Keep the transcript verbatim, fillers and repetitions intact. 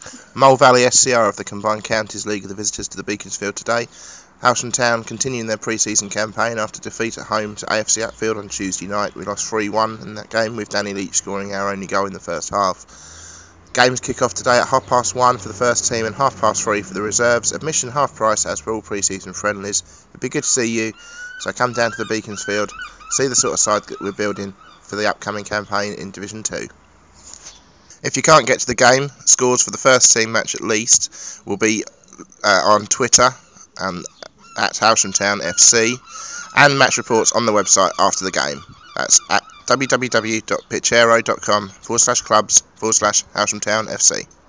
Mole Valley S C R of the Combined Counties League are the visitors to the Beaconsfield today. Howsham Town continuing their pre-season campaign after defeat at home to A F C Hatfield on Tuesday night. We lost three one in that game, with Danny Leach scoring our only goal in the first half. Games kick off today at half past one for the first team and half past three for the reserves. Admission half price as for all pre-season friendlies. It'd be good to see you, so come down to the Beaconsfield, see the sort of side that we're building for the upcoming campaign in Division two. If you can't get to the game, scores for the first team match at least will be uh, on Twitter um, at Howsham Town F C, and match reports on the website after the game. That's at www.pitchero.com forward slash clubs forward slash Howsham Town F C.